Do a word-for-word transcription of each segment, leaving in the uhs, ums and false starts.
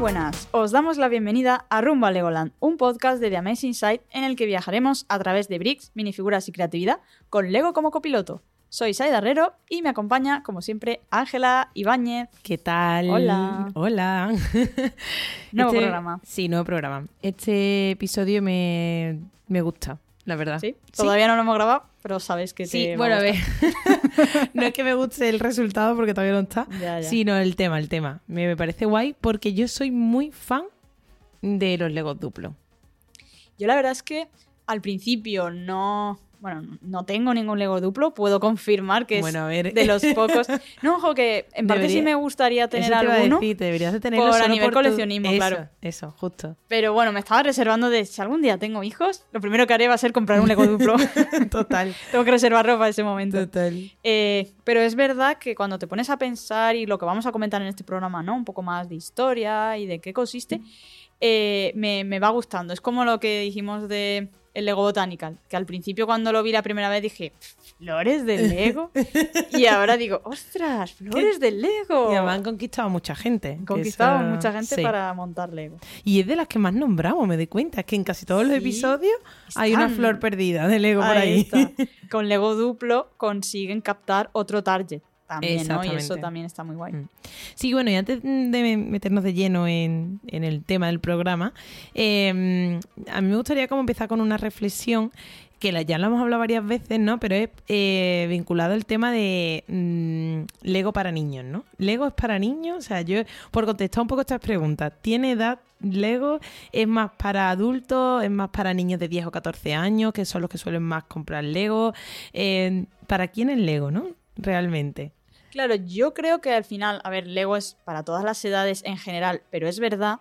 buenas, os damos la bienvenida a Rumbo a Legoland, un podcast de The Amazing Side en el que viajaremos a través de bricks, minifiguras y creatividad con Lego como copiloto. Soy Saida Herrero y me acompaña, como siempre, Ángela Ibáñez. ¿Qué tal? Hola. Hola. Nuevo este, programa. Sí, nuevo programa. Este episodio me, me gusta, la verdad. ¿Sí? Todavía ¿Sí? no lo hemos grabado, pero sabes que te Sí, va bueno, a a ver. gustar. No es que me guste el resultado porque todavía no está, Ya, ya. sino el tema, el tema. Me, me parece guay porque yo soy muy fan de los Legos duplos. Yo la verdad es que al principio no... Bueno, no tengo ningún Lego duplo, puedo confirmar que Bueno, a ver. es de los pocos... No, ojo, que en parte Debería- sí me gustaría tener Eso te iba a alguno, decir, te deberías de tenerlo por a solo nivel por tu- coleccionismo, Eso, claro. Eso, justo. pero bueno, me estaba reservando de si algún día tengo hijos, lo primero que haré va a ser comprar un Lego duplo. Total. Tengo que reservarlo para ese momento. Total. Eh, pero es verdad que cuando te pones a pensar, y lo que vamos a comentar en este programa, ¿no? Un poco más de historia y de qué consiste, eh, me, me va gustando. Es como lo que dijimos de el Lego Botanical, que al principio cuando lo vi la primera vez dije, ¿flores de Lego? Y ahora digo, ¡ostras! ¡Flores de Lego! Y además han conquistado a mucha gente. Han conquistado Eso- mucha gente sí. para montar Lego. Y es de las que más nombramos, me doy cuenta. Es que en casi todos los Sí, episodios hay una están. flor perdida de Lego por ahí. está. Con Lego duplo consiguen captar otro target también, ¿no? Y Exactamente. eso también está muy guay. Mm. Sí, bueno, y antes de meternos de lleno en, en el tema del programa, eh, a mí me gustaría como empezar con una reflexión que la, ya lo hemos hablado varias veces, ¿no? Pero es eh, vinculado al tema de mmm, Lego para niños, ¿no? ¿Lego es para niños? O sea, yo, por contestar un poco estas preguntas, ¿tiene edad Lego? ¿Es más para adultos? ¿Es más para niños de diez o catorce años, que son los que suelen más comprar Lego? Eh, ¿Para quién es Lego, no? Realmente. Claro, yo creo que al final, a ver, Lego es para todas las edades en general, pero es verdad,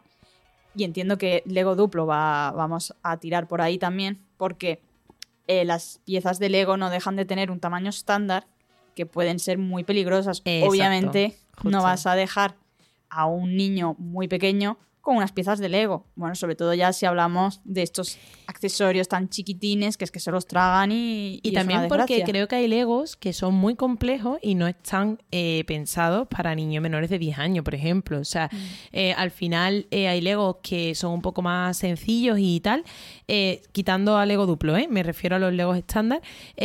y entiendo que Lego duplo va, vamos a tirar por ahí también, porque eh, las piezas de Lego no dejan de tener un tamaño estándar que pueden ser muy peligrosas. Exacto, Obviamente justo. no vas a dejar a un niño muy pequeño con unas piezas de Lego. Bueno, sobre todo ya si hablamos de estos accesorios tan chiquitines que es que se los tragan y Y, y es también una porque desgracia. creo que hay Legos que son muy complejos y no están eh, pensados para niños menores de diez años, por ejemplo. O sea, Mm. eh, al final eh, hay Legos que son un poco más sencillos y tal, eh, quitando a Lego duplo, ¿eh? Me refiero a los Legos estándar.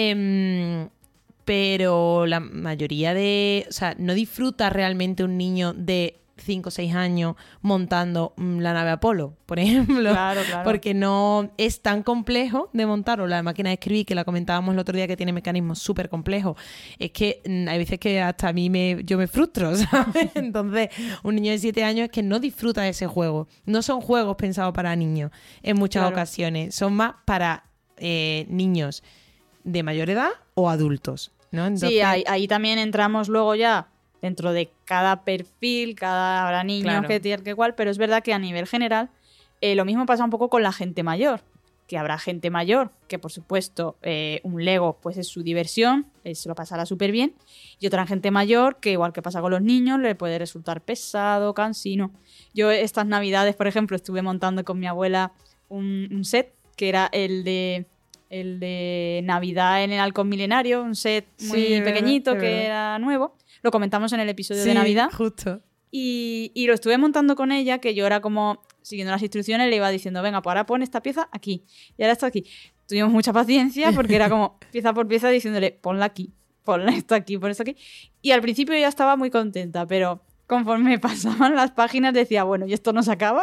Eh, pero la mayoría de... O sea, no disfruta realmente un niño de cinco o seis años montando mm, la nave Apolo, por ejemplo. Claro, claro. Porque no es tan complejo de montar, o la máquina de escribir, que la comentábamos el otro día, que tiene mecanismos súper complejos. Es que mm, hay veces que hasta a mí me, yo me frustro, ¿sabes? Entonces, un niño de siete años es que no disfruta de ese juego. No son juegos pensados para niños en muchas Claro. ocasiones. Son más para eh, niños de mayor edad o adultos, ¿no? Entonces, Sí, ahí, ahí también entramos luego ya dentro de cada perfil, cada habrá niños Claro. que tienen que igual, pero es verdad que a nivel general eh, lo mismo pasa un poco con la gente mayor, que habrá gente mayor que por supuesto eh, un Lego pues es su diversión, eh, se lo pasará súper bien, y otra gente mayor que igual que pasa con los niños le puede resultar pesado, cansino. Yo estas navidades, por ejemplo, estuve montando con mi abuela un, un set que era el de el de Navidad en el Halcón Milenario, un set muy Sí, es verdad, pequeñito es que verdad. era nuevo. Lo comentamos en el episodio sí, de Navidad. justo. Y, y lo estuve montando con ella, que yo era como, siguiendo las instrucciones, le iba diciendo, venga, pues ahora pon esta pieza aquí. Y ahora está aquí. Tuvimos mucha paciencia porque era como pieza por pieza diciéndole, ponla aquí, ponla esto aquí, pon esto aquí. Y al principio ella estaba muy contenta, pero conforme pasaban las páginas decía, bueno, y esto no se acaba.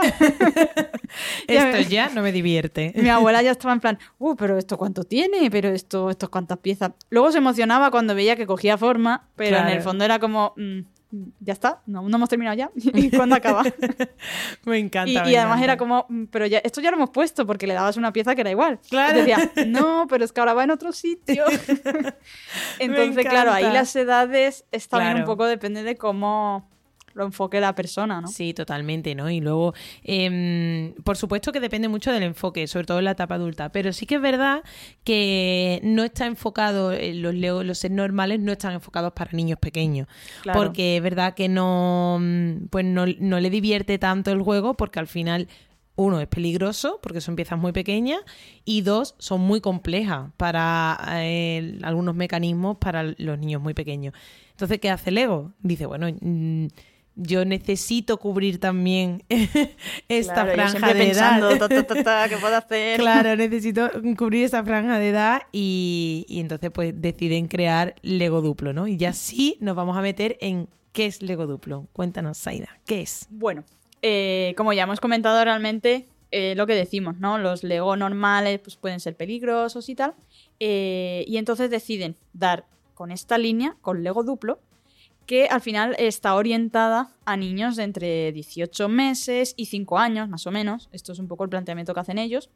Ya Esto me- ya no me divierte. Mi abuela ya estaba en plan, uh, pero esto cuánto tiene, pero esto, esto cuántas piezas. Luego se emocionaba cuando veía que cogía forma, pero Claro. en el fondo era como, mm, ya está, no, no hemos terminado ya. ¿Y cuándo acaba? Me encanta. Y, me y además encanta. era como, "Mm, pero ya, esto ya lo hemos puesto porque le dabas una pieza que era igual. Claro. Y decía, no, pero es que ahora va en otro sitio. Entonces, claro, ahí encanta. las edades es también Claro. un poco depende de cómo lo enfoque la persona, ¿no? Sí, totalmente, ¿no? Y luego, eh, por supuesto que depende mucho del enfoque, sobre todo en la etapa adulta, pero sí que es verdad que no está enfocado, eh, los Lego, los sets normales no están enfocados para niños pequeños, Claro. porque es verdad que no, mm, pues no, no le divierte tanto el juego, porque al final uno, es peligroso porque son piezas muy pequeñas, y dos, son muy complejas para eh, algunos mecanismos para los niños muy pequeños. Entonces, ¿qué hace Lego? Dice, bueno, mm, yo necesito cubrir también esta claro, franja de pensando, edad. Ta, ta, ta, ta, ¿qué puedo hacer? Claro, necesito cubrir esa franja de edad y, y entonces pues deciden crear Lego Duplo, ¿no? Y ya sí nos vamos a meter en qué es Lego Duplo. Cuéntanos, Saida, ¿qué es? Bueno, eh, como ya hemos comentado realmente, eh, lo que decimos, ¿no? Los Lego normales pues, pueden ser peligrosos y tal. Eh, y entonces deciden dar con esta línea, con Lego Duplo, que al final está orientada a niños de entre dieciocho meses y cinco años, más o menos. Esto es un poco el planteamiento que hacen ellos.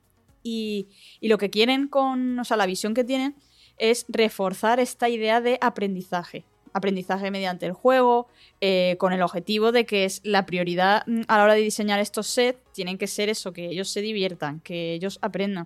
Y, y lo que quieren con, o sea, la visión que tienen es reforzar esta idea de aprendizaje. Aprendizaje mediante el juego, eh, con el objetivo de que es la prioridad a la hora de diseñar estos sets, tienen que ser eso, que ellos se diviertan, que ellos aprendan.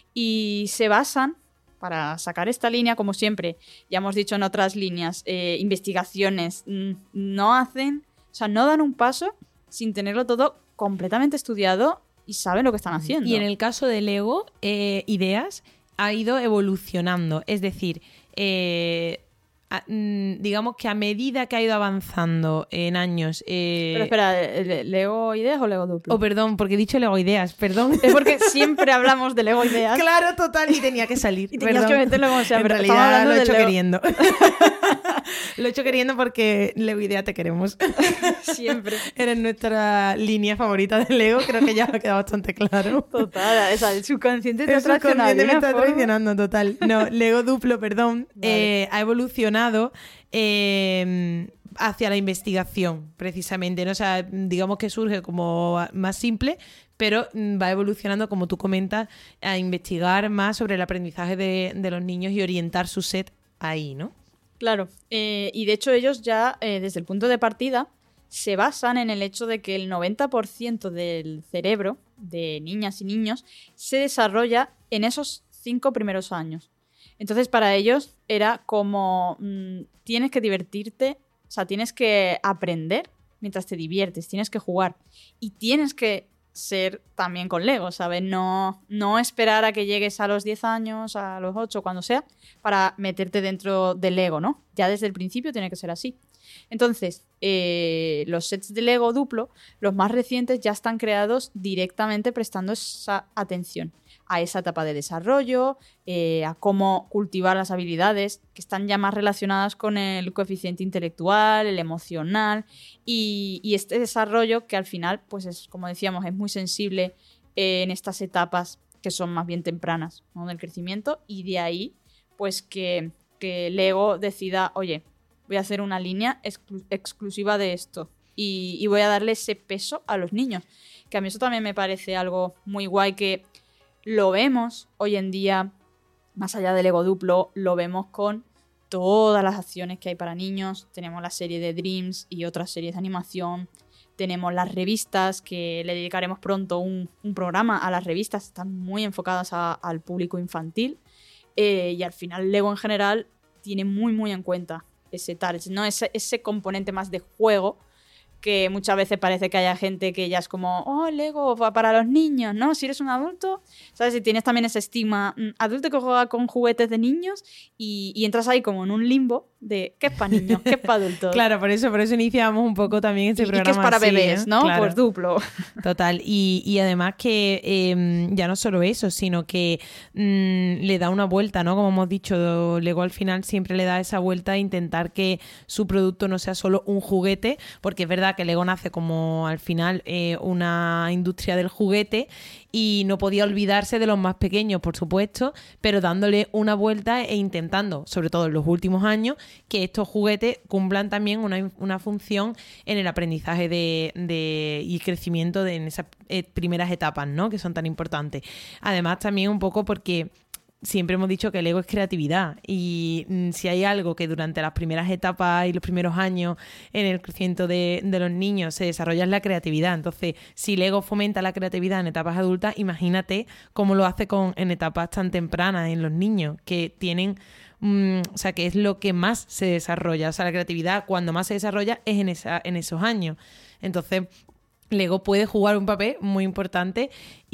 Y se basan, para sacar esta línea, como siempre, ya hemos dicho en otras líneas, eh, investigaciones, no hacen, o sea, no dan un paso sin tenerlo todo completamente estudiado y saben lo que están haciendo. Y en el caso de Lego, eh, Ideas ha ido evolucionando, es decir, eh, a, digamos que a medida que ha ido avanzando en años... Eh... Pero espera, ¿Lego Ideas o Lego Duplo? Oh, perdón, porque he dicho Lego Ideas, perdón. Es porque siempre hablamos de Lego Ideas. Claro, total, y tenía que salir. Y tenías perdón. que meterlo como sea, en pero realidad estamos hablando lo he de hecho Lego. queriendo. Lo he hecho queriendo porque Lego Idea te queremos. Siempre. Eres nuestra línea favorita de Lego, creo que ya me ha quedado bastante claro. Total, o sea, el subconsciente te El ha traicionado. subconsciente me de una está forma. traicionando, total. No, Lego Duplo, perdón, Vale. eh, ha evolucionado eh, hacia la investigación, precisamente, ¿no? O sea, digamos que surge como más simple, pero va evolucionando, como tú comentas, a investigar más sobre el aprendizaje de, de los niños y orientar su set ahí, ¿no? Claro, eh, y de hecho ellos ya, eh, desde el punto de partida, se basan en el hecho de que el noventa por ciento del cerebro de niñas y niños se desarrolla en esos cinco primeros años. Entonces, para ellos era como, mmm, tienes que divertirte, o sea, tienes que aprender mientras te diviertes, tienes que jugar y tienes que ser también con Lego, ¿sabes? No, no esperar a que llegues a los diez años, a los ocho, cuando sea, para meterte dentro del Lego, ¿no? Ya desde el principio tiene que ser así. Entonces, eh, los sets de Lego Duplo, los más recientes, ya están creados directamente prestando esa atención a esa etapa de desarrollo, eh, a cómo cultivar las habilidades que están ya más relacionadas con el coeficiente intelectual, el emocional y, y este desarrollo que al final, pues es, como decíamos, es muy sensible eh, en estas etapas que son más bien tempranas, ¿no? Del crecimiento, y de ahí pues que, que Lego decida, oye, voy a hacer una línea exclu- exclusiva de esto y, y voy a darle ese peso a los niños, que a mí eso también me parece algo muy guay, que lo vemos hoy en día, más allá del Lego Duplo, lo vemos con todas las acciones que hay para niños. Tenemos la serie de Dreams y otras series de animación. Tenemos las revistas, que le dedicaremos pronto un, un programa a las revistas. Están muy enfocadas a, al público infantil. Eh, y al final Lego en general tiene muy muy en cuenta ese target, ¿no? Ese, ese componente más de juego, que muchas veces parece que haya gente que ya es como, oh, Lego para los niños, ¿no? Si eres un adulto, ¿sabes? Si tienes también ese estigma, mm, adulto que juega con juguetes de niños y, y entras ahí como en un limbo de ¿qué es para niños? ¿Qué es para adultos? Claro, por eso, por eso iniciamos un poco también este y, programa. Y que es para así, bebés, ¿eh? ¿no? Claro. Pues Duplo. Total, y, y además que eh, ya no solo eso, sino que mmm, le da una vuelta, ¿no? Como hemos dicho, Lego al final siempre le da esa vuelta a intentar que su producto no sea solo un juguete, porque es verdad que Lego nace como al final eh, una industria del juguete y no podía olvidarse de los más pequeños, por supuesto, pero dándole una vuelta e intentando, sobre todo en los últimos años, que estos juguetes cumplan también una, una función en el aprendizaje de, de, y crecimiento de, en esas eh, primeras etapas, ¿no? Que son tan importantes. Además, también un poco porque siempre hemos dicho que el Lego es creatividad y mm, si hay algo que durante las primeras etapas y los primeros años en el crecimiento de, de los niños se desarrolla es la creatividad. Entonces, si Lego fomenta la creatividad en etapas adultas, imagínate cómo lo hace con, en etapas tan tempranas en los niños que tienen... Mm, o sea, que es lo que más se desarrolla. O sea, la creatividad cuando más se desarrolla es en, esa, en esos años. Entonces... Lego puede jugar un papel muy importante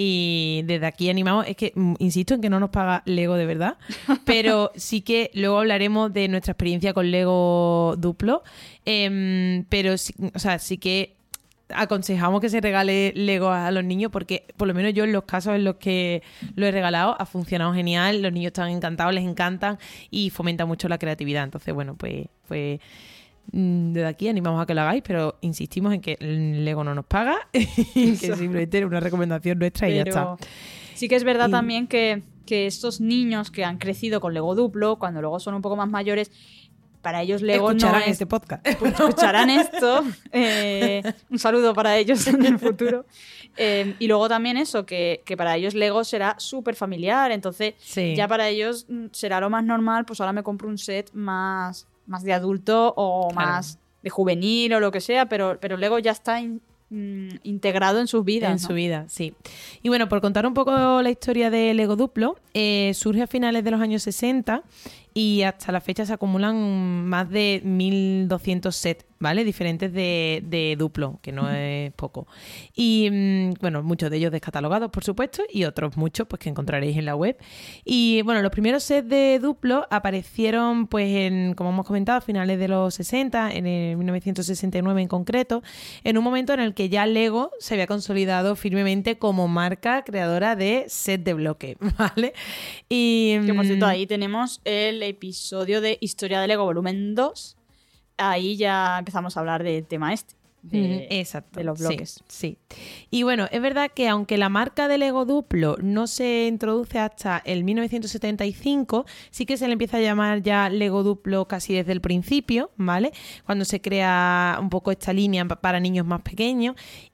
y desde aquí animamos, es que insisto en que no nos paga Lego de verdad, pero sí que luego hablaremos de nuestra experiencia con Lego Duplo, eh, pero sí, o sea, sí que aconsejamos que se regale Lego a los niños porque por lo menos yo en los casos en los que lo he regalado ha funcionado genial, los niños están encantados, les encantan y fomenta mucho la creatividad. Entonces, bueno, pues... pues desde aquí animamos a que lo hagáis, pero insistimos en que el Lego no nos paga y que simplemente era una recomendación nuestra y pero ya está. Sí que es verdad y... también que, que estos niños que han crecido con Lego Duplo, cuando luego son un poco más mayores, para ellos Lego escucharán no es... este podcast. Pues escucharán esto. Eh, un saludo para ellos en el futuro. Eh, y luego también eso, que, que para ellos Lego será súper familiar, entonces sí. ya para ellos será lo más normal, pues ahora me compro un set más... más de adulto o claro. más de juvenil o lo que sea, pero, pero Lego ya está in, mm, integrado en sus vidas. En ¿no? su vida, sí. Y bueno, por contar un poco la historia de Lego Duplo, eh, surge a finales de los años sesenta y hasta la fecha se acumulan más de mil doscientos sets, ¿vale? Diferentes de, de Duplo, que no es poco. Y, mmm, bueno, muchos de ellos descatalogados, por supuesto, y otros muchos pues que encontraréis en la web. Y, bueno, los primeros sets de Duplo aparecieron, pues, en, como hemos comentado, a finales de los sesenta, en el mil novecientos sesenta y nueve en concreto, en un momento en el que ya Lego se había consolidado firmemente como marca creadora de set de bloque, ¿vale? Y, que, por cierto, ahí tenemos el episodio de Historia de Lego volumen dos. Ahí ya empezamos a hablar del tema este, de, Exacto, de los bloques. Sí, sí. Y bueno, es verdad que aunque la marca de Lego Duplo no se introduce hasta el mil novecientos setenta y cinco, sí que se le empieza a llamar ya Lego Duplo casi desde el principio, ¿vale? Cuando se crea un poco esta línea para niños más pequeños.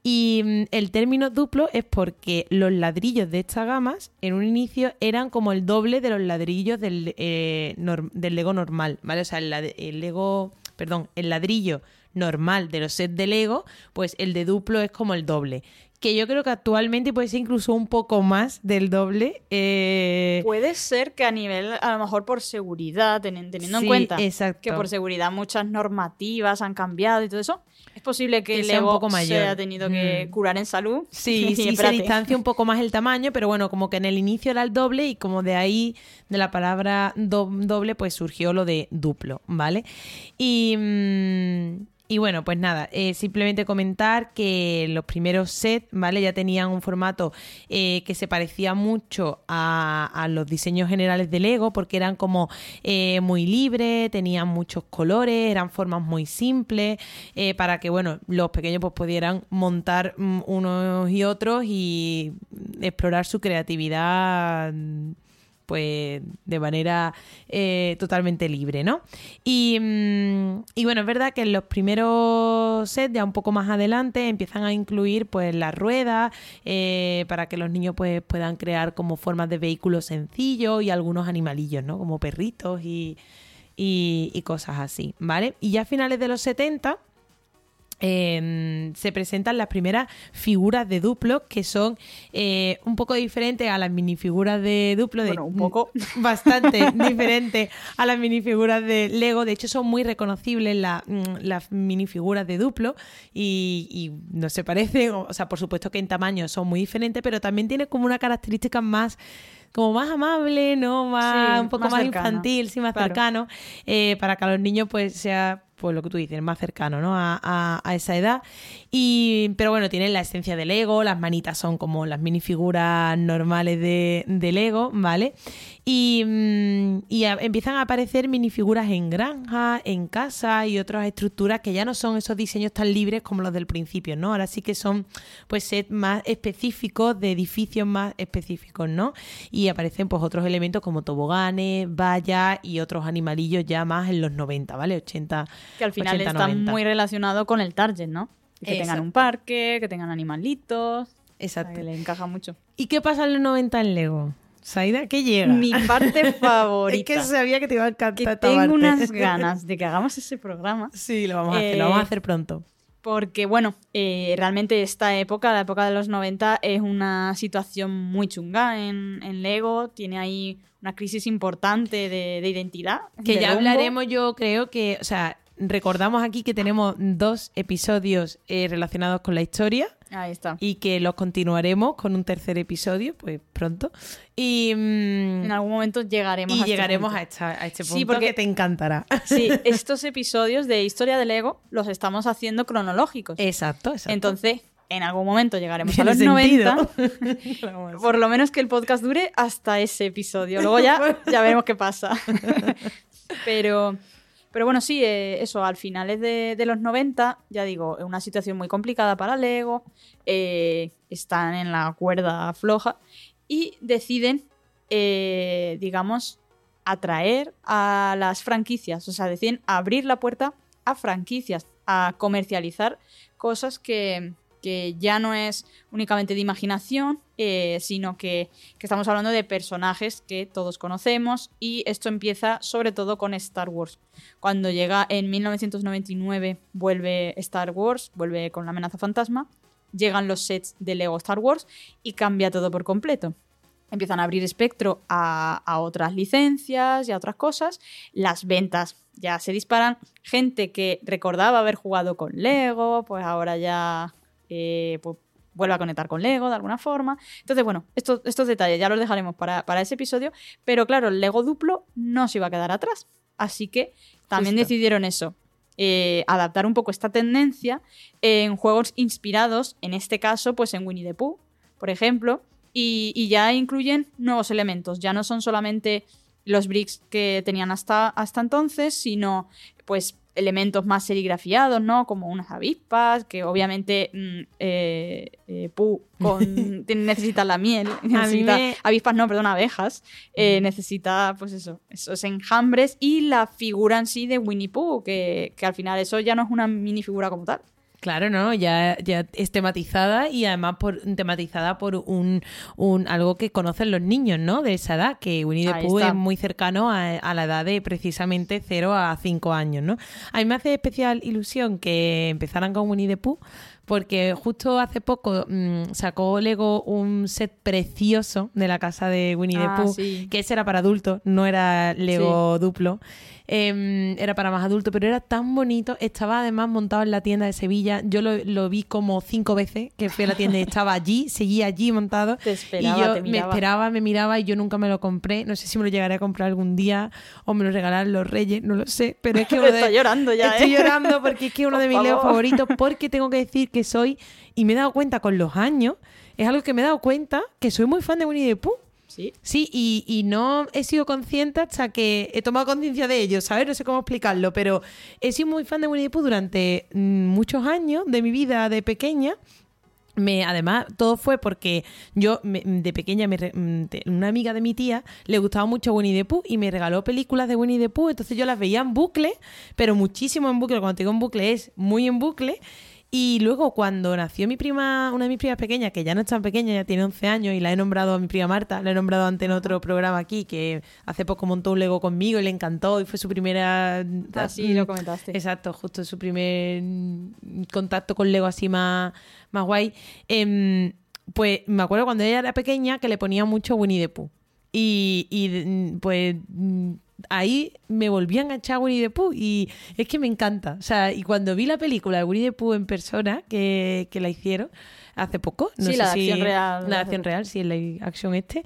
Y el término Duplo es porque los ladrillos de estas gamas en un inicio eran como el doble de los ladrillos del, eh, norm, del Lego normal, ¿vale? O sea, el, el Lego... Perdón, el ladrillo normal de los sets de Lego, pues el de Duplo es como el doble. Que yo creo que actualmente puede ser incluso un poco más del doble. Eh... Puede ser que a nivel, a lo mejor por seguridad, ten, teniendo sí, en cuenta exacto. que por seguridad muchas normativas han cambiado y todo eso, es posible que, que el sea Lego un poco mayor. se haya tenido que mm. curar en salud. Sí, sí, se distancia un poco más el tamaño, pero bueno, como que en el inicio era el doble y como de ahí, de la palabra do- doble, pues surgió lo de duplo, ¿vale? Y... Mmm, Y bueno, pues nada, eh, simplemente comentar que los primeros sets, ¿vale? Ya tenían un formato eh, que se parecía mucho a, a los diseños generales de Lego porque eran como eh, muy libres, tenían muchos colores, eran formas muy simples eh, para que, bueno, los pequeños pues pudieran montar mm, unos y otros y explorar su creatividad pues de manera eh, totalmente libre, ¿no? Y, mmm, y bueno, es verdad que en los primeros sets, ya un poco más adelante, empiezan a incluir pues las ruedas eh, para que los niños pues puedan crear como formas de vehículos sencillos y algunos animalillos, ¿no? Como perritos y, y, y cosas así, ¿vale? Y ya a finales de los setenta... Eh, se presentan las primeras figuras de Duplo que son eh, un poco diferentes a las minifiguras de Duplo, de, bueno, un poco bastante diferentes a las minifiguras de Lego. De hecho son muy reconocibles la, las minifiguras de Duplo y, y no se parecen, o sea, por supuesto que en tamaño son muy diferentes, pero también tiene como una característica más como más amable, ¿no? Más, sí, un poco más, más cercano. infantil, sí, más claro. cercano, eh, para que a los niños pues sea pues lo que tú dices, más cercano, ¿no? A, a, a esa edad. Y, pero bueno, tienen la esencia de Lego, las manitas son como las minifiguras normales de, de Lego, ¿vale? Y, y a, empiezan a aparecer minifiguras en granja, en casa y otras estructuras que ya no son esos diseños tan libres como los del principio, ¿no? Ahora sí que son pues sets más específicos, de edificios más específicos, ¿no? Y aparecen pues otros elementos como toboganes, vallas y otros animalillos ya más en los noventa, ¿vale? ochenta, que al final ochenta, está noventa. Muy relacionado con el target, ¿no? Que Exacto. tengan un parque, que tengan animalitos. Exacto. Que le encaja mucho. ¿Y qué pasa en los noventa en Lego? Saida, ¿qué llega? Mi parte favorita. Es que sabía que te iba a encantar que esta tengo parte. unas ganas de que hagamos ese programa. Sí, lo vamos a eh, hacer, lo vamos a hacer pronto. Porque, bueno, eh, realmente esta época, la época de los noventa, es una situación muy chunga en, en Lego. Tiene ahí una crisis importante de, de identidad. Que de ya rumbo. hablaremos, yo creo que, o sea, recordamos aquí que tenemos dos episodios eh, relacionados con la historia. Ahí está. Y que los continuaremos con un tercer episodio, pues pronto. Y, mm, en algún momento llegaremos y a este llegaremos punto. a, esta, a este punto Sí, porque que te encantará. Sí, estos episodios de Historia del Lego los estamos haciendo cronológicos. Exacto, exacto. Entonces, en algún momento llegaremos a Tiene los sentido. noventa. Por lo menos que el podcast dure hasta ese episodio. Luego ya, ya veremos qué pasa. Pero, pero bueno, sí, eh, eso, al finales de, de los noventa, ya digo, una situación muy complicada para Lego. Eh, están en la cuerda floja y deciden, eh, digamos, atraer a las franquicias. O sea, deciden abrir la puerta a franquicias, a comercializar cosas que, que ya no es únicamente de imaginación, eh, sino que, que estamos hablando de personajes que todos conocemos, y esto empieza sobre todo con Star Wars. Cuando llega en mil novecientos noventa y nueve, vuelve Star Wars, vuelve con la amenaza fantasma, llegan los sets de Lego Star Wars y cambia todo por completo. Empiezan a abrir espectro a, a otras licencias y a otras cosas. Las ventas ya se disparan. Gente que recordaba haber jugado con Lego, pues ahora ya eh, pues vuelve a conectar con Lego de alguna forma. Entonces, bueno, estos, estos detalles ya los dejaremos para, para ese episodio. Pero claro, el Lego Duplo no se iba a quedar atrás. Así que también Justo. decidieron eso. Eh, adaptar un poco esta tendencia en juegos inspirados, en este caso, pues en Winnie the Pooh, por ejemplo. Y, y ya incluyen nuevos elementos. Ya no son solamente los bricks que tenían hasta, hasta entonces, sino pues elementos más serigrafiados, ¿no? Como unas avispas, que obviamente mm, eh, eh, Pooh con, necesita la miel, necesita me... avispas, no, perdón, abejas, eh, necesita pues eso, esos enjambres y la figura en sí de Winnie Pooh, que, que al final eso ya no es una minifigura como tal. Claro, ¿no? Ya, ya es tematizada y además por, tematizada por un, un algo que conocen los niños, ¿no? De esa edad, que Winnie the Ahí Pooh está. es muy cercano a, a la edad de precisamente cero a cinco años, ¿no? A mí me hace especial ilusión que empezaran con Winnie the Pooh, porque justo hace poco mmm, sacó Lego un set precioso de la casa de Winnie Ah, the Pooh, sí. que ese era para adultos, no era Lego Duplo. Eh, era para más adultos, pero era tan bonito. Estaba además montado en la tienda de Sevilla. Yo lo, lo vi como cinco veces que fui a la tienda y estaba allí, seguía allí montado. Te esperaba, y yo te me miraba. esperaba, me miraba y yo nunca me lo compré. No sé si me lo llegaré a comprar algún día o me lo regalarán los Reyes, no lo sé. Pero es que uno de- Estoy llorando ya, Estoy ¿eh? llorando porque es que es uno Por de mis Legos favor. favoritos, porque tengo que decir que soy, y me he dado cuenta con los años, es algo que me he dado cuenta que soy muy fan de Winnie the Pooh. Sí. Sí, y, y no he sido consciente hasta que he tomado conciencia de ello, ¿sabes? No sé cómo explicarlo, pero he sido muy fan de Winnie the Pooh durante mm, muchos años de mi vida de pequeña. Me, además, todo fue porque yo me, de pequeña, me, una amiga de mi tía le gustaba mucho Winnie the Pooh y me regaló películas de Winnie the Pooh, entonces yo las veía en bucle, pero muchísimo en bucle. Cuando te digo en bucle es muy en bucle. Y luego cuando nació mi prima, una de mis primas pequeñas, que ya no es tan pequeña, ya tiene once años, y la he nombrado a mi prima Marta, la he nombrado antes en otro programa aquí, que hace poco montó un Lego conmigo y le encantó y fue su primera... Ah, sí, lo comentaste. Exacto, justo su primer contacto con Lego así más, más guay. Eh, pues me acuerdo cuando ella era pequeña que le ponía mucho Winnie the Pooh. Y, y pues... ahí me volví a enganchar a Winnie the Pooh y es que me encanta. O sea, y cuando vi la película de Winnie the Pooh en persona, que, que la hicieron hace poco, no Sí, sé la de si acción real. la de acción real, sí, la acción este,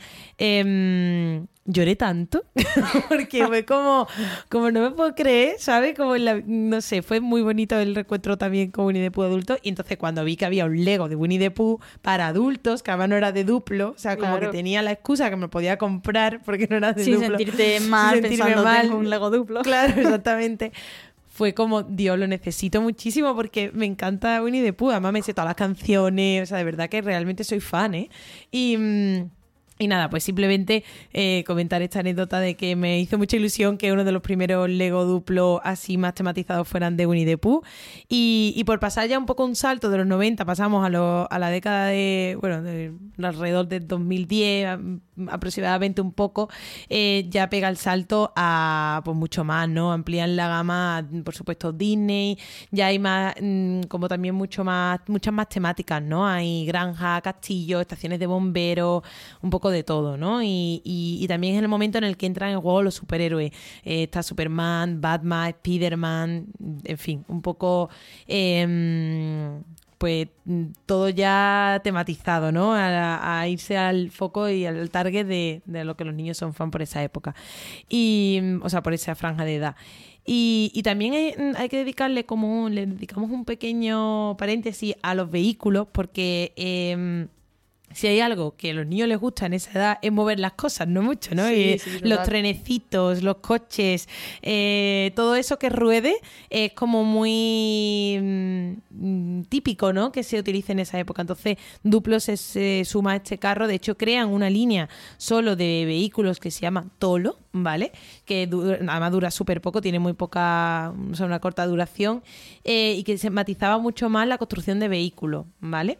eh, lloré tanto porque fue como, como no me puedo creer, ¿sabes? Como en la, no sé, fue muy bonito el reencuentro también con Winnie the Pooh adulto. Y entonces cuando vi que había un Lego de Winnie the Pooh para adultos, que además no era de Duplo, o sea, como Claro. que tenía la excusa que me lo podía comprar porque no era de Sin Duplo. sentirte mal Sin sentirme pensando mal. tengo un Lego Duplo. Claro, exactamente. Fue como, Dios, lo necesito muchísimo porque me encanta Winnie the Pooh. Además me sé todas las canciones, o sea, de verdad que realmente soy fan, ¿eh? Y... Mmm, Y nada, pues simplemente eh, comentar esta anécdota de que me hizo mucha ilusión que uno de los primeros Lego Duplo así más tematizados fueran de Winnie the Pooh. Y, y por pasar ya un poco un salto de los noventa, pasamos a, lo, a la década de, bueno, de alrededor del dos mil diez, a, aproximadamente un poco, eh, ya pega el salto a pues mucho más, ¿no? Amplían la gama, por supuesto, Disney, ya hay más, mmm, como también mucho más, muchas más temáticas, ¿no? Hay granja, castillo, estaciones de bomberos, un poco de todo, ¿no? Y, y, y también es el momento en el que entran en juego los superhéroes. Eh, está Superman, Batman, Spiderman, en fin, un poco... Eh, pues todo ya tematizado, ¿no? A, a irse al foco y al target de, de lo que los niños son fan por esa época. Y, o sea, por esa franja de edad. Y, y también hay, hay que dedicarle como un, le dedicamos un pequeño paréntesis a los vehículos, porque eh, si hay algo que a los niños les gusta en esa edad es mover las cosas, no mucho, ¿no? Sí, y sí, los trenecitos, los coches, eh, todo eso que ruede es como muy mm, típico, ¿no? Que se utilice en esa época. Entonces, Duplo se, se suma a este carro. De hecho, crean una línea solo de vehículos que se llama Tolo, ¿vale? Que dura, además dura súper poco, tiene muy poca, o sea, una corta duración, eh, y que se matizaba mucho más la construcción de vehículos, ¿vale?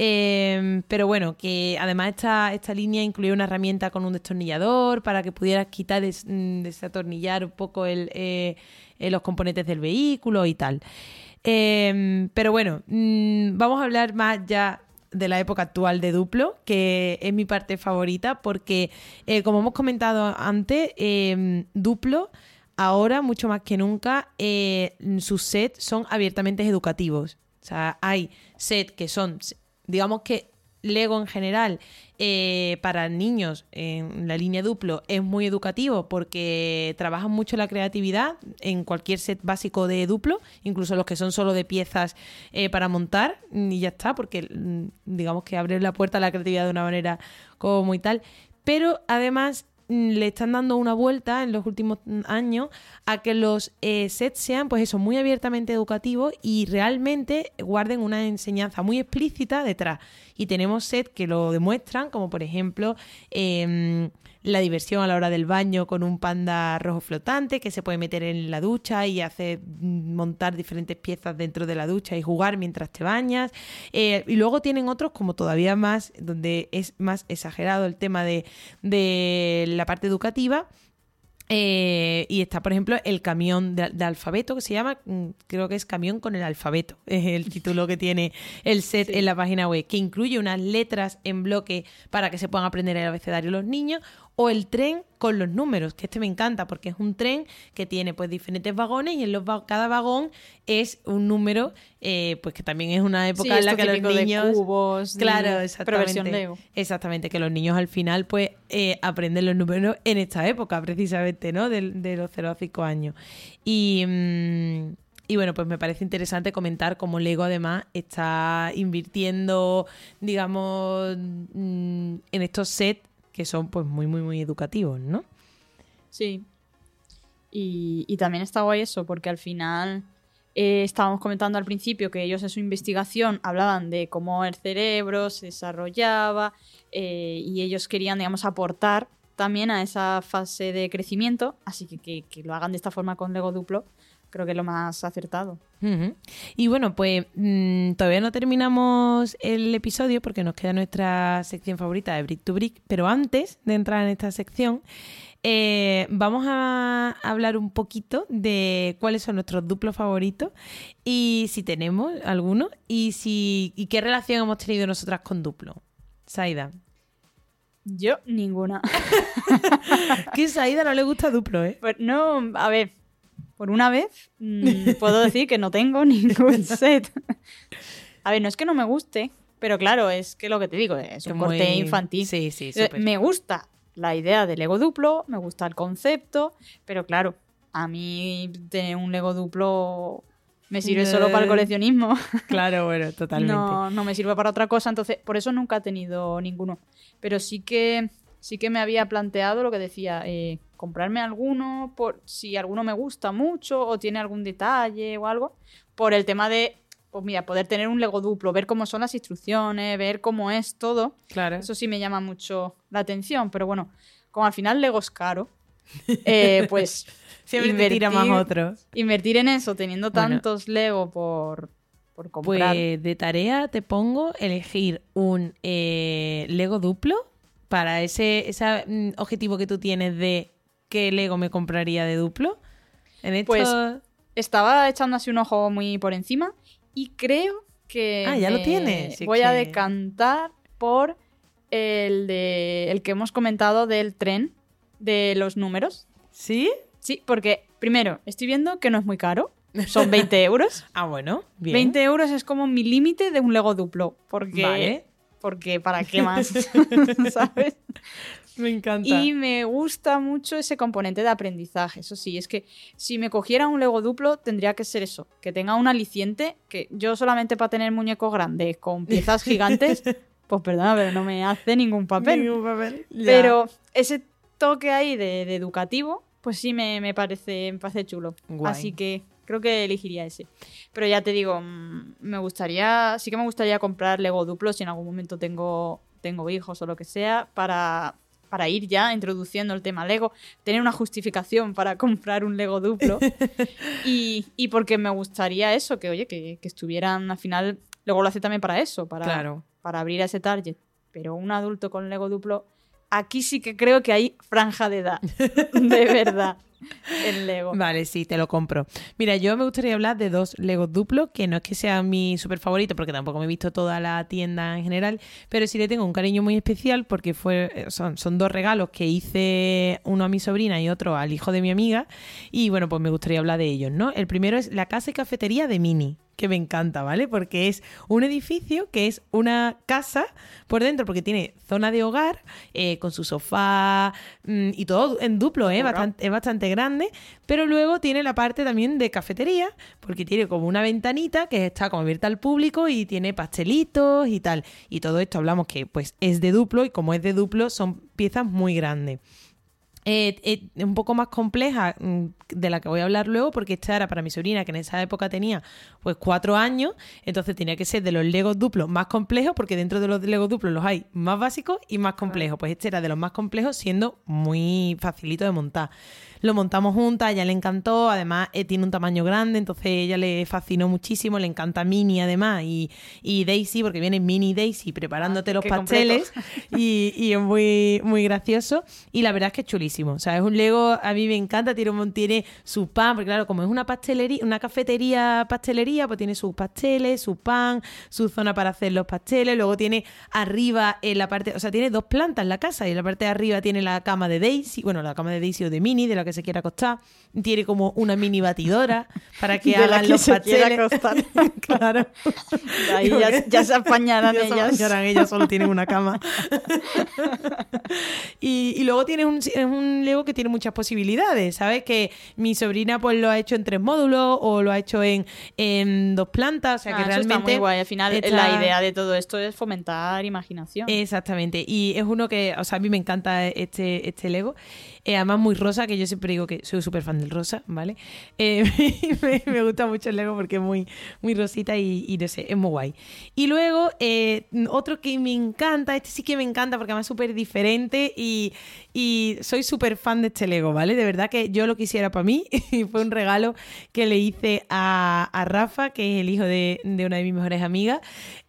Eh, pero bueno, que además esta, esta línea incluía una herramienta con un destornillador para que pudieras quitar, des, desatornillar un poco el, eh, eh, los componentes del vehículo y tal. Eh, pero bueno, mmm, vamos a hablar más ya de la época actual de Duplo, que es mi parte favorita porque, eh, como hemos comentado antes, eh, Duplo ahora, mucho más que nunca, eh, sus sets son abiertamente educativos. O sea, hay sets que son, digamos que Lego en general, eh, para niños en la línea Duplo es muy educativo porque trabajan mucho la creatividad en cualquier set básico de Duplo, incluso los que son solo de piezas eh, para montar, y ya está, porque digamos que abre la puerta a la creatividad de una manera como muy tal. Pero además le están dando una vuelta en los últimos años a que los eh, sets sean, pues eso, muy abiertamente educativos y realmente guarden una enseñanza muy explícita detrás. Y tenemos sets que lo demuestran, como por ejemplo eh, la diversión a la hora del baño con un panda rojo flotante que se puede meter en la ducha y hacer montar diferentes piezas dentro de la ducha y jugar mientras te bañas. Eh, y luego tienen otros como todavía más, donde es más exagerado el tema de, de la parte educativa. Eh, y está, por ejemplo, el camión de, de alfabeto, que se llama, creo que es Camión con el alfabeto, es el título que tiene el set sí. en la página web, que incluye unas letras en bloque para que se puedan aprender el abecedario los niños, o el tren con los números, que este me encanta porque es un tren que tiene pues diferentes vagones y en los va- cada vagón es un número, eh, pues que también es una época sí, en la que los niños... de cubos, claro, de... exactamente, pero versión Lego. Exactamente, que los niños al final pues eh, aprenden los números en esta época precisamente, ¿no? De, de los cero a cinco años. Y... Mmm, Y bueno, pues me parece interesante comentar cómo Lego además está invirtiendo, digamos, en estos sets que son pues muy, muy, muy educativos, ¿no? Sí. Y, y también está guay eso, porque al final eh, estábamos comentando al principio que ellos en su investigación hablaban de cómo el cerebro se desarrollaba eh, y ellos querían, digamos, aportar también a esa fase de crecimiento, así que que, que lo hagan de esta forma con Lego Duplo. Creo que es lo más acertado. Uh-huh. Y bueno, pues mmm, todavía no terminamos el episodio porque nos queda nuestra sección favorita de Brick to Brick, pero antes de entrar en esta sección eh, vamos a hablar un poquito de cuáles son nuestros duplos favoritos y si tenemos alguno y, si, y qué relación hemos tenido nosotras con Duplo. Saida. Yo, ninguna. Que a Saida no le gusta Duplo, ¿eh? Pues no, a ver... Por una vez, mmm, puedo decir que no tengo ningún set. A ver, no es que no me guste, pero claro, es que lo que te digo, es un corte muy... infantil. Sí, sí, súper. Me gusta la idea de Lego Duplo, me gusta el concepto, pero claro, a mí tener un Lego Duplo me sirve no. solo para el coleccionismo. Claro, bueno, totalmente. No, no me sirve para otra cosa, entonces por eso nunca he tenido ninguno. Pero sí que, sí que me había planteado lo que decía... Eh, comprarme alguno por si alguno me gusta mucho o tiene algún detalle o algo, por el tema de, pues mira, poder tener un Lego Duplo, ver cómo son las instrucciones, ver cómo es todo. Claro. Eso sí me llama mucho la atención, pero bueno, como al final Lego es caro, eh, pues siempre invertir, te tira más otro. Invertir en eso, teniendo tantos bueno, Lego por, por comprar. Pues de tarea te pongo elegir un eh, Lego Duplo para ese, ese mm, objetivo que tú tienes de ¿qué Lego me compraría de Duplo? En esto... Pues estaba echando así un ojo muy por encima y creo que ah, ya lo tienes. Sí, voy que... a decantar por el de el que hemos comentado del tren de los números. ¿Sí? Sí, porque primero estoy viendo que no es muy caro. Son veinte euros. Ah, bueno, bien. veinte euros es como mi límite de un Lego Duplo. Porque, vale. porque ¿para qué más? ¿Sabes? Me encanta. Y me gusta mucho ese componente de aprendizaje. Eso sí, es que si me cogiera un Lego Duplo tendría que ser eso, que tenga un aliciente, que yo solamente para tener muñecos grandes con piezas gigantes, pues perdona, pero no me hace ningún papel. Ningún papel. Ya. Pero ese toque ahí de, de educativo, pues sí me, me, parece, me parece chulo. Guay. Así que creo que elegiría ese. Pero ya te digo, me gustaría, sí que me gustaría comprar Lego Duplo si en algún momento tengo, tengo hijos o lo que sea, para... para ir ya introduciendo el tema Lego, tener una justificación para comprar un Lego Duplo y, y porque me gustaría eso, que oye, que, que estuvieran al final, Lego lo hace también para eso, para, claro. para abrir a ese target, pero un adulto con Lego Duplo, aquí sí que creo que hay franja de edad, de verdad. El Lego. Vale, sí, te lo compro. Mira, yo me gustaría hablar de dos Legos duplos, que no es que sea mi súper favorito, porque tampoco me he visto toda la tienda en general, pero sí le tengo un cariño muy especial porque fue, son, son dos regalos que hice, uno a mi sobrina y otro al hijo de mi amiga, y bueno, pues me gustaría hablar de ellos, ¿no? El primero es la casa y cafetería de Mini, que me encanta, ¿vale? Porque es un edificio que es una casa por dentro, porque tiene zona de hogar, eh, con su sofá mmm, y todo en duplo, ¿eh? Bastante, es bastante grande, pero luego tiene la parte también de cafetería, porque tiene como una ventanita que está como abierta al público y tiene pastelitos y tal. Y todo esto hablamos que pues es de duplo, y como es de duplo son piezas muy grandes. Eh, eh, un poco más compleja, de la que voy a hablar luego, porque esta era para mi sobrina, que en esa época tenía pues cuatro años, entonces tenía que ser de los Legos duplos más complejos, porque dentro de los Legos duplos los hay más básicos y más complejos. Pues este era de los más complejos, siendo muy facilito de montar. Lo montamos juntas, a ella le encantó, además eh, tiene un tamaño grande, entonces ella le fascinó muchísimo, le encanta Mini además, y, y Daisy, porque viene Mini Daisy preparándote ah, los pasteles, y, y es muy, muy gracioso, y la verdad es que es chulísimo. O sea, es un Lego, a mí me encanta, tiene, un, tiene su pan, porque claro, como es una pastelería, una cafetería pastelería, pues tiene sus pasteles, su pan, su zona para hacer los pasteles, luego tiene arriba en la parte, o sea, tiene dos plantas en la casa, y en la parte de arriba tiene la cama de Daisy, bueno, la cama de Daisy o de Mini, de la que se quiera acostar, tiene como una mini batidora para que de hagan que los se pasteles. Claro. Ahí ya, ya se apañarán ya ellas. Se apañarán, ellas solo tienen una cama. y, y luego tiene un, un Lego que tiene muchas posibilidades, ¿sabes? Que mi sobrina pues lo ha hecho en tres módulos o lo ha hecho en, en dos plantas, o sea ah, que eso realmente... está muy guay. Al final está... la idea de todo esto es fomentar imaginación. Exactamente, y es uno que, o sea, a mí me encanta este, este Lego. Eh, además muy rosa, que yo siempre digo que soy súper fan del rosa, ¿vale? Eh, me, me gusta mucho el Lego porque es muy, muy rosita y, y no sé, es muy guay. Y luego, eh, otro que me encanta, este sí que me encanta porque además es súper diferente y, y soy súper fan de este Lego, ¿vale? De verdad que yo lo quisiera para mí y fue un regalo que le hice a, a Rafa, que es el hijo de, de una de mis mejores amigas,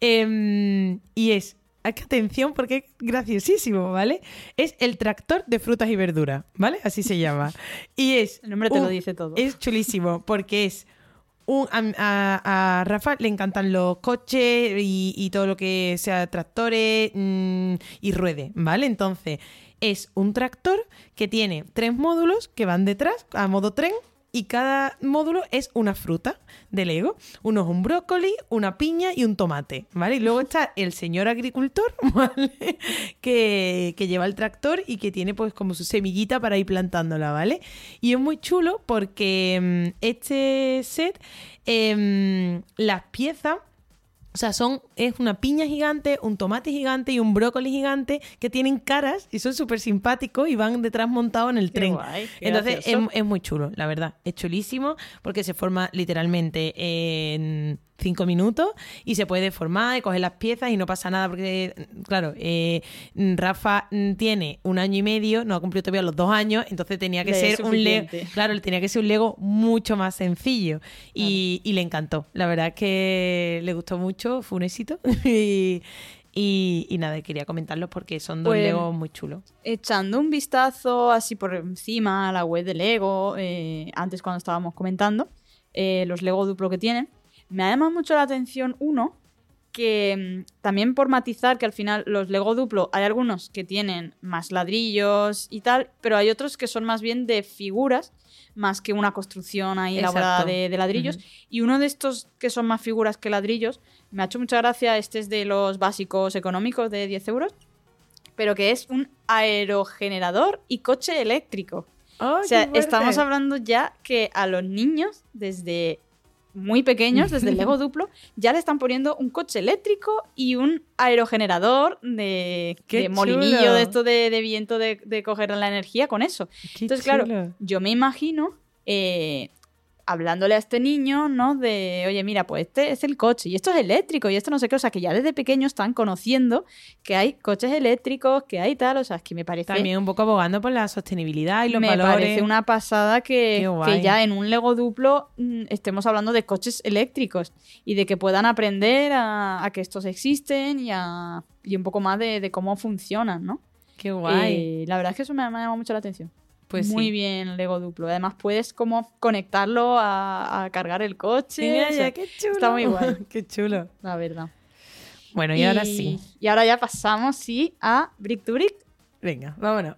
eh, y es... atención porque es graciosísimo, ¿vale? Es el tractor de frutas y verduras, ¿vale? Así se llama. Y es... El nombre te un, lo dice todo. Es chulísimo porque es... Un, a, a, a Rafa le encantan los coches y, y todo lo que sea tractores mmm, y ruedes, ¿vale? Entonces es un tractor que tiene tres módulos que van detrás a modo tren, y cada módulo es una fruta de Lego. Uno es un brócoli, una piña y un tomate, ¿vale? Y luego está el señor agricultor, ¿vale? Que, que lleva el tractor y que tiene pues como su semillita para ir plantándola, ¿vale? Y es muy chulo porque um, este set, eh, las piezas... O sea, son, es una piña gigante, un tomate gigante y un brócoli gigante que tienen caras y son súper simpáticos y van detrás montados en el qué tren. Guay, Entonces es, es muy chulo, la verdad. Es chulísimo porque se forma literalmente en cinco minutos y se puede deformar y coger las piezas y no pasa nada porque, claro, eh, Rafa tiene un año y medio, no ha cumplido todavía los dos años, entonces tenía que Le ser un Lego, claro, tenía que ser un Lego mucho más sencillo y, claro. y le encantó. La verdad es que le gustó mucho, fue un éxito y... Y, y nada, quería comentarlos porque son dos pues, Legos muy chulos. Echando un vistazo así por encima a la web de Lego, eh, antes cuando estábamos comentando, eh, los Lego duplo que tienen, me ha llamado mucho la atención uno que mm, también por matizar que al final los Lego Duplo hay algunos que tienen más ladrillos y tal, pero hay otros que son más bien de figuras, más que una construcción ahí elaborada de, de ladrillos. Uh-huh. Y uno de estos que son más figuras que ladrillos, me ha hecho mucha gracia, este es de los básicos económicos de diez euros, pero que es un aerogenerador y coche eléctrico. Oh, o sea, estamos hablando ya que a los niños, desde muy pequeños, desde el Lego Duplo, ya le están poniendo un coche eléctrico y un aerogenerador de, de molinillo, de esto de, de viento, de, de coger la energía con eso. Qué Entonces, chulo. claro, yo me imagino eh, hablándole a este niño, ¿no? De, oye, mira, pues este es el coche y esto es eléctrico y esto no sé qué. O sea, que ya desde pequeños están conociendo que hay coches eléctricos, que hay tal. O sea, es que me parece... También un poco abogando por la sostenibilidad y los me valores. Me parece una pasada que, que ya en un Lego Duplo mmm, estemos hablando de coches eléctricos y de que puedan aprender a, a que estos existen y, a, y un poco más de, de cómo funcionan, ¿no? Qué guay. Eh, la verdad es que eso me, me ha llamado mucho la atención. Pues muy sí. bien Lego Duplo. Además puedes como conectarlo a, a cargar el coche. Mira, o sea, ya, qué chulo. Está muy guay. Qué chulo. La verdad. Bueno, y, y ahora sí. Y ahora ya pasamos, sí, a Brick to Brick. Venga, vámonos.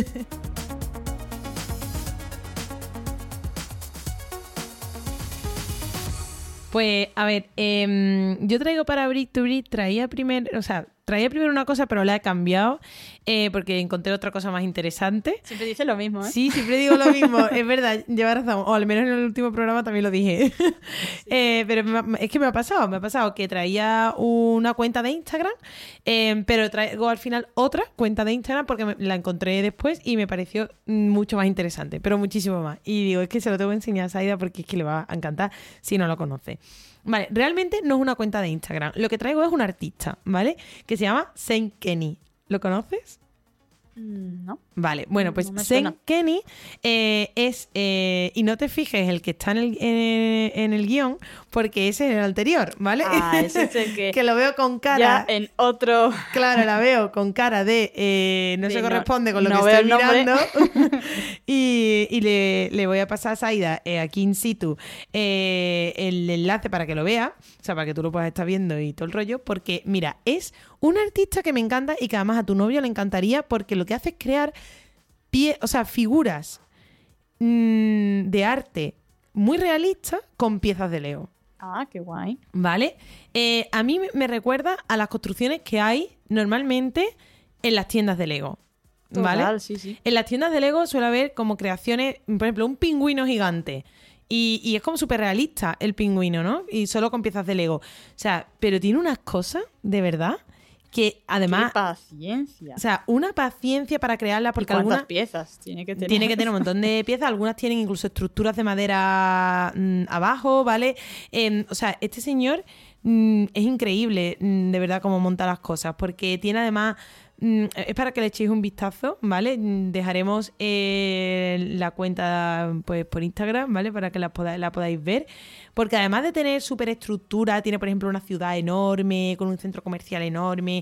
Pues, a ver, eh, yo traigo para Brick to Brick, traía primero, o sea, traía primero una cosa, pero la he cambiado eh, porque encontré otra cosa más interesante. Siempre dices lo mismo, ¿eh? Sí, siempre digo lo mismo, es verdad, lleva razón, o al menos en el último programa también lo dije. Sí. eh, pero me, es que me ha pasado, me ha pasado que traía una cuenta de Instagram, eh, pero traigo al final otra cuenta de Instagram porque me, la encontré después y me pareció mucho más interesante, pero muchísimo más. Y digo, es que se lo tengo que enseñar a Saida porque es que le va a encantar si no lo conoce. Vale, realmente no es una cuenta de Instagram. Lo que traigo es un artista, ¿vale? Que se llama Saint Kenny. ¿Lo conoces? No. Vale, bueno, pues no me Saint suena. Kenny eh, es, eh, y no te fijes el que está en el, en, en el guión, porque ese es el anterior, ¿vale? Ah, ese es el que... que lo veo con cara... Ya en otro... Claro, la veo con cara de eh, no sí, se no, corresponde con lo no que veo estoy el nombre. mirando. y y le, le voy a pasar a Saida eh, aquí in situ eh, el enlace para que lo vea, o sea, para que tú lo puedas estar viendo y todo el rollo, porque, mira, es un artista que me encanta y que además a tu novio le encantaría porque lo que hace es crear pie, o sea, figuras mmm, de arte muy realistas con piezas de Lego. Ah, qué guay. ¿Vale? Eh, a mí me recuerda a las construcciones que hay normalmente en las tiendas de Lego. ¿Vale? Total, sí, sí. En las tiendas de Lego suele haber como creaciones, por ejemplo, un pingüino gigante. Y, y es como súper realista el pingüino, ¿no? Y solo con piezas de Lego. O sea, pero tiene unas cosas, de verdad, que además... ¡Qué paciencia! O sea, una paciencia para crearla porque ¿Cuántas algunas... piezas tiene que tener? Tiene que tener un montón de piezas. Algunas tienen incluso estructuras de madera mmm, abajo, ¿vale? Eh, o sea, este señor mmm, es increíble, mmm, de verdad, cómo monta las cosas. Porque tiene además... Mmm, es para que le echéis un vistazo, ¿vale? Dejaremos eh, la cuenta pues por Instagram, ¿vale? Para que la podáis, la podáis ver. Porque además de tener superestructura, tiene, por ejemplo, una ciudad enorme, con un centro comercial enorme.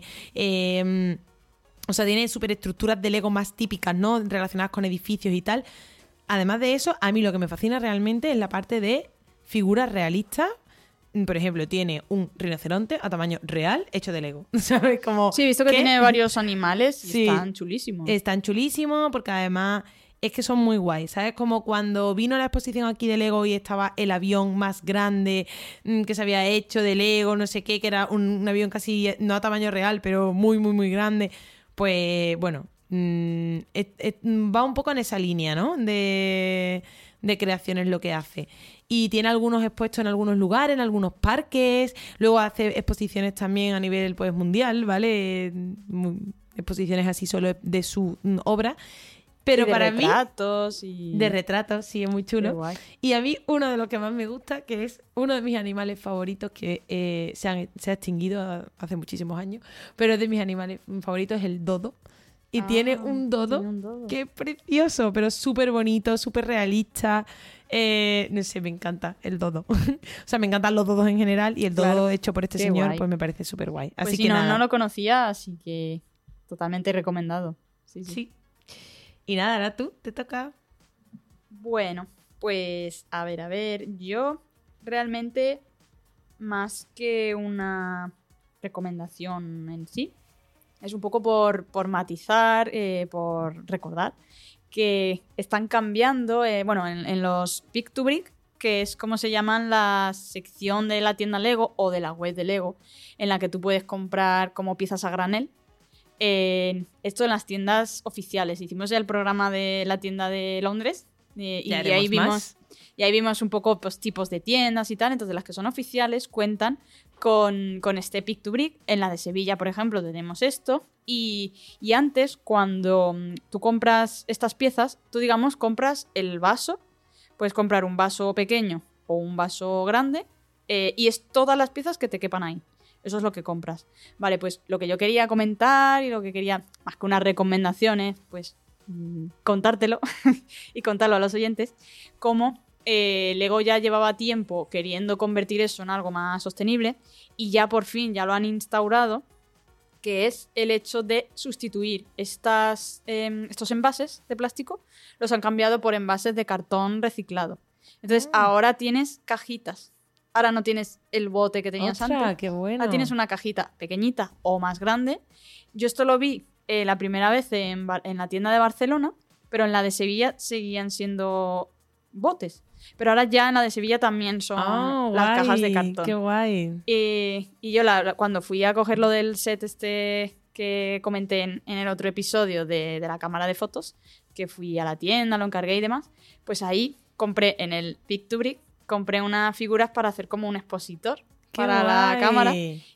Eh, o sea, tiene superestructuras de Lego más típicas, ¿no? Relacionadas con edificios y tal. Además de eso, a mí lo que me fascina realmente es la parte de figuras realistas. Por ejemplo, tiene un rinoceronte a tamaño real hecho de Lego. ¿Sabes? Como, sí, he visto que ¿qué? Tiene varios animales y sí, están chulísimos. Están chulísimos porque además es que son muy guays. ¿Sabes? Como cuando vino la exposición aquí de Lego y estaba el avión más grande que se había hecho de Lego, no sé qué, que era un, un avión casi, no a tamaño real, pero muy, muy, muy grande. Pues, bueno, mmm, es, es, va un poco en esa línea, ¿no? De, de creaciones lo que hace. Y tiene algunos expuestos en algunos lugares, en algunos parques. Luego hace exposiciones también a nivel pues, mundial, ¿vale? Exposiciones así solo de su obra. Pero y de para retratos mí... y... De retratos, sí, es muy chulo. Y a mí uno de los que más me gusta, que es uno de mis animales favoritos, que eh, se, han, se ha extinguido hace muchísimos años, pero es de mis animales favoritos, es el dodo. Y ah, tiene, un dodo tiene un dodo que es precioso, pero súper bonito, súper realista. Eh, no sé, me encanta el dodo. O sea, me encantan los dodos en general y el dodo claro. hecho por este Qué señor, guay. Pues me parece súper guay. Pues así sí, que no, nada. no lo conocía, así que totalmente recomendado. Sí, sí. sí. Y nada, ahora tú, te toca. Bueno, pues a ver, a ver, yo realmente más que una recomendación en sí. Es un poco por, por matizar, eh, por recordar que están cambiando, eh, bueno, en, en los Pick to Brick, que es como se llaman la sección de la tienda Lego o de la web de Lego, en la que tú puedes comprar como piezas a granel. Eh, esto en las tiendas oficiales. Hicimos ya el programa de la tienda de Londres eh, y, y ahí vimos más. Y ahí vimos un poco pues, tipos de tiendas y tal. Entonces las que son oficiales cuentan con, con este Pick to Brick. En la de Sevilla, por ejemplo, tenemos esto. Y, y antes, cuando tú compras estas piezas, tú digamos compras el vaso. Puedes comprar un vaso pequeño o un vaso grande eh, y es todas las piezas que te quepan ahí. Eso es lo que compras. Vale, pues lo que yo quería comentar y lo que quería, más que unas recomendaciones, pues mmm, contártelo y contarlo a los oyentes, cómo eh, Lego ya llevaba tiempo queriendo convertir eso en algo más sostenible y ya por fin ya lo han instaurado, que es el hecho de sustituir estas, eh, estos envases de plástico, los han cambiado por envases de cartón reciclado. Entonces mm. ahora tienes cajitas. Ahora no tienes el bote que tenías ¡Ostras, antes. qué bueno! Ahora tienes una cajita pequeñita o más grande. Yo esto lo vi eh, la primera vez en, en la tienda de Barcelona, pero en la de Sevilla seguían siendo botes. Pero ahora ya en la de Sevilla también son oh, las guay, cajas de cartón. ¡Qué guay! Y, y yo la, cuando fui a coger lo del set este que comenté en, en el otro episodio de, de la cámara de fotos, que fui a la tienda, lo encargué y demás, pues ahí compré en el Pick to Brick, compré unas figuras para hacer como un expositor para guay. La cámara.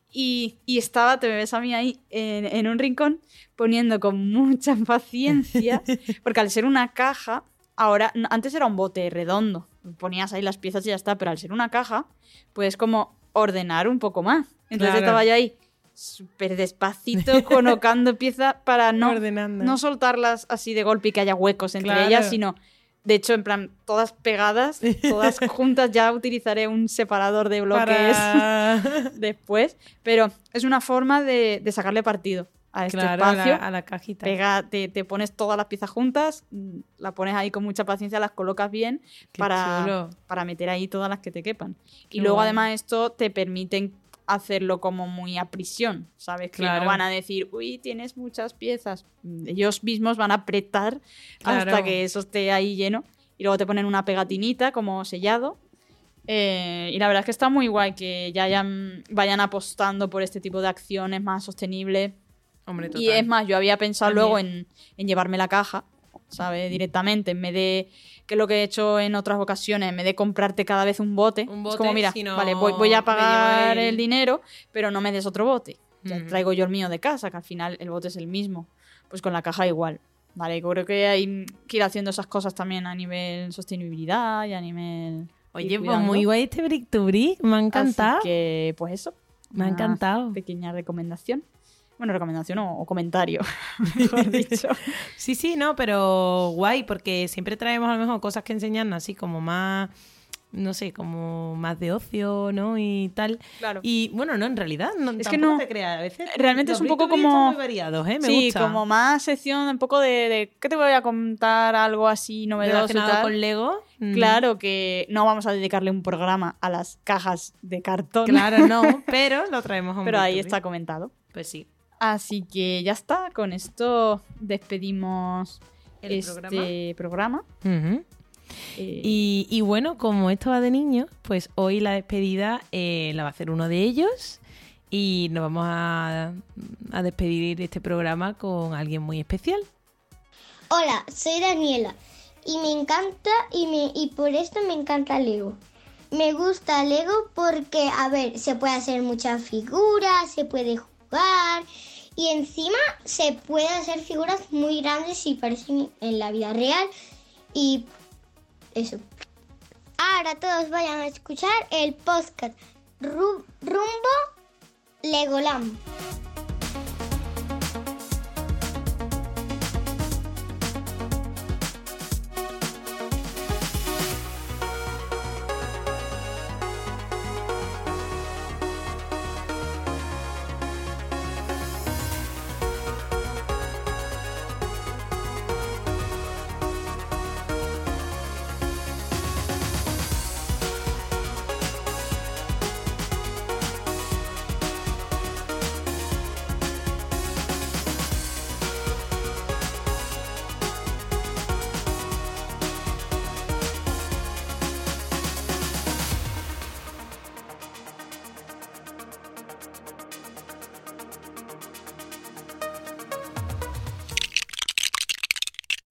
Y, y estaba, te ves a mí ahí en, en un rincón poniendo con mucha paciencia, porque al ser una caja, ahora, antes era un bote redondo, ponías ahí las piezas y ya está, pero al ser una caja, puedes como ordenar un poco más. Entonces claro. estaba yo ahí súper despacito colocando piezas para no, no soltarlas así de golpe y que haya huecos entre claro. ellas, sino... De hecho, en plan, todas pegadas, todas juntas, ya utilizaré un separador de bloques Para... después. Pero es una forma de, de sacarle partido a este claro, espacio. A la, a la cajita. Pega, te, te pones todas las piezas juntas, la pones ahí con mucha paciencia, las colocas bien para, para meter ahí todas las que te quepan. Qué y luego, bueno. además, esto te permite hacerlo como muy a prisión, ¿sabes? Claro. Que no van a decir, uy, tienes muchas piezas. Ellos mismos van a apretar claro. hasta que eso esté ahí lleno. Y luego te ponen una pegatinita como sellado. Eh, y la verdad es que está muy guay que ya hayan, vayan apostando por este tipo de acciones más sostenibles. Hombre, total. Y es más, yo había pensado También. luego en, en llevarme la caja, ¿sabes? Directamente, en vez de... que es lo que he hecho en otras ocasiones, en vez de comprarte cada vez un bote, un bote es como, mira, sino vale, voy, voy a pagar el... el... el dinero, pero no me des otro bote. Ya mm. traigo yo el mío de casa, que al final el bote es el mismo. Pues con la caja igual. Vale, yo creo que hay que ir haciendo esas cosas también a nivel sostenibilidad y a nivel... Oye, pues muy guay este Brick to Brick, me ha encantado. Así que, pues eso. Me ha encantado. Pequeña recomendación. Bueno, recomendación o, o comentario, mejor dicho. Sí, sí, no, pero guay, porque siempre traemos a lo mejor cosas que enseñarnos así como más, no sé, como más de ocio, ¿no? Y tal. Claro. Y bueno, no, en realidad, no, es que no te creas. A veces realmente es un poco como... muy variados, ¿eh? Me sí, gusta. como más sección, un poco de, de... ¿qué te voy a contar? Algo así novedoso relacionado y tal. con Lego. Claro que no vamos a dedicarle un programa a las cajas de cartón. Claro, no, pero lo traemos a un Pero ahí Brick to Brick. está comentado. Pues sí. Así que ya está, con esto despedimos el este programa. programa. Uh-huh. eh... y, y bueno, como esto va de niños, pues hoy la despedida eh, la va a hacer uno de ellos y nos vamos a, a despedir este programa con alguien muy especial. Hola, soy Daniela y me encanta y, me, y por esto me encanta Lego. Me gusta Lego porque, a ver, se puede hacer muchas figuras, se puede jugar y encima se puede hacer figuras muy grandes y parecen en la vida real y eso. Ahora todos vayan a escuchar el podcast Ru- Rumbo Legoland.